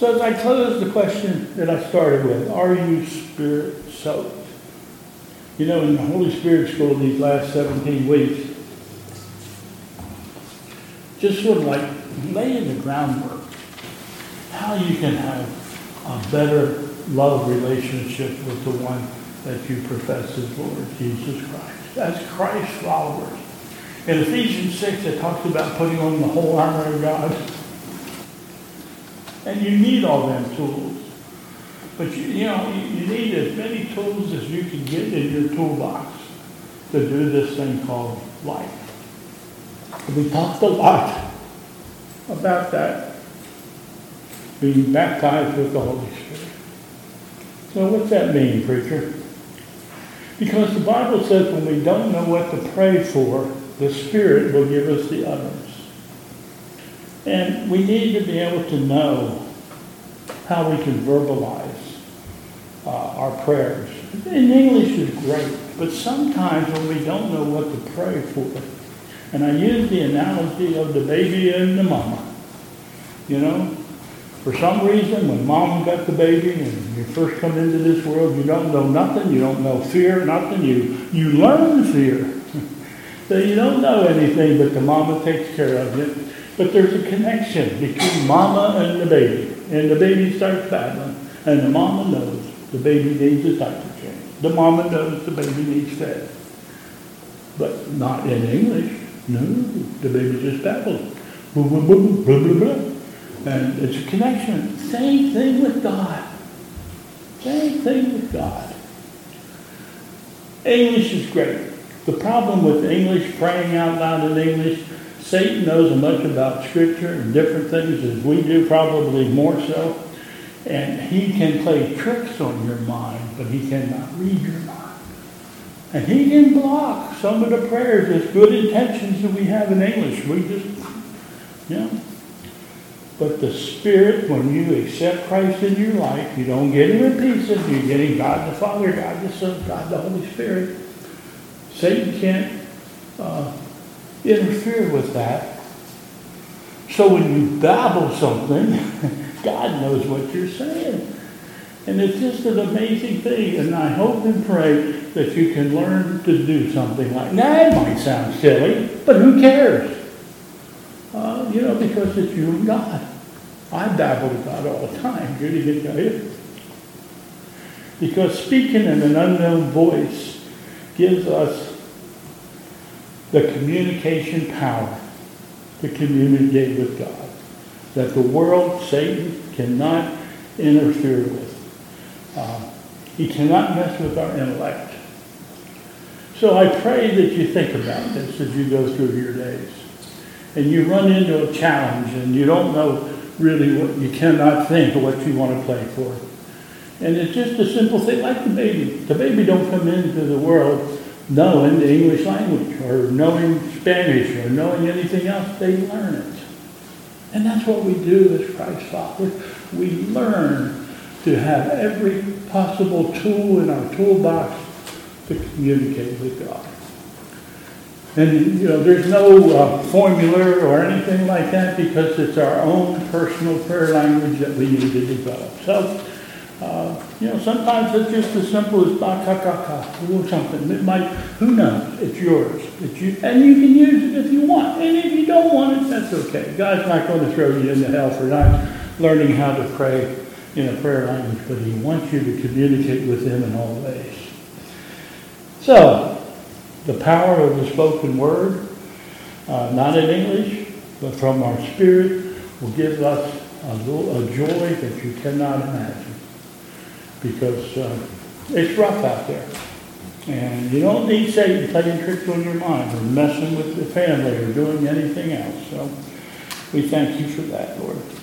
So as I close, the question that I started with, are you Spirit-soaked? You know, in the Holy Spirit School these last 17 weeks, just sort of like laying the groundwork, how you can have a better love relationship with the one that you profess as Lord Jesus Christ. As Christ followers. In Ephesians 6, it talks about putting on the whole armor of God. And you need all them tools. But you need as many tools as you can get in your toolbox to do this thing called life. We talked a lot about that, being baptized with the Holy Spirit. So what's that mean, preacher? Because the Bible says when we don't know what to pray for, the Spirit will give us the utterance. And we need to be able to know how we can verbalize our prayers. In English is great, but sometimes when we don't know what to pray for, and I use the analogy of the baby and the mama. You know, for some reason, when mom got the baby and you first come into this world, you don't know nothing, you don't know fear, nothing. You learn fear. So you don't know anything, but the mama takes care of you. But there's a connection between mama and the baby. And the baby starts battling, and the mama knows the baby needs a diaper change. The mama knows the baby needs fed. But not in English. No, the baby just babbles. Blah, blah, blah, blah, blah, blah. And it's a connection. Same thing with God. Same thing with God. English is great. The problem with English, praying out loud in English, Satan knows as much about Scripture and different things as we do, probably more so. And he can play tricks on your mind, but he cannot read your mind. And he can block some of the prayers, as good intentions that we have in English. We just, But the Spirit, when you accept Christ in your life, you don't get him in pieces. You're getting God the Father, God the Son, God the Holy Spirit. Satan can't interfere with that. So when you babble something, God knows what you're saying. And it's just an amazing thing. And I hope and pray that you can learn to do something like that. Now, it might sound silly, but who cares? Because it's you and God. I babble to God all the time. Here to get you. Because speaking in an unknown voice gives us the communication power to communicate with God that the world, Satan, cannot interfere with. He cannot mess with our intellect. So I pray that you think about this as you go through your days. And you run into a challenge and you don't know really what, you cannot think of what you want to pray for. And it's just a simple thing like the baby. The baby don't come into the world knowing the English language or knowing Spanish or knowing anything else. They learn it. And that's what we do as Christ followers. We learn to have every possible tool in our toolbox to communicate with God. And, there's no formula or anything like that because it's our own personal prayer language that we need to develop. So, sometimes it's just as simple as ba-ka-ka-ka, or something. It might, who knows? It's yours. It's you, and you can use it if you want. And if you don't want it, that's okay. God's not going to throw you into hell for not learning how to pray in a prayer language, but he wants you to communicate with him in all ways. So, the power of the spoken word, not in English, but from our spirit, will give us a joy that you cannot imagine. Because it's rough out there. And you don't need Satan playing tricks on your mind or messing with the family or doing anything else. So we thank you for that, Lord.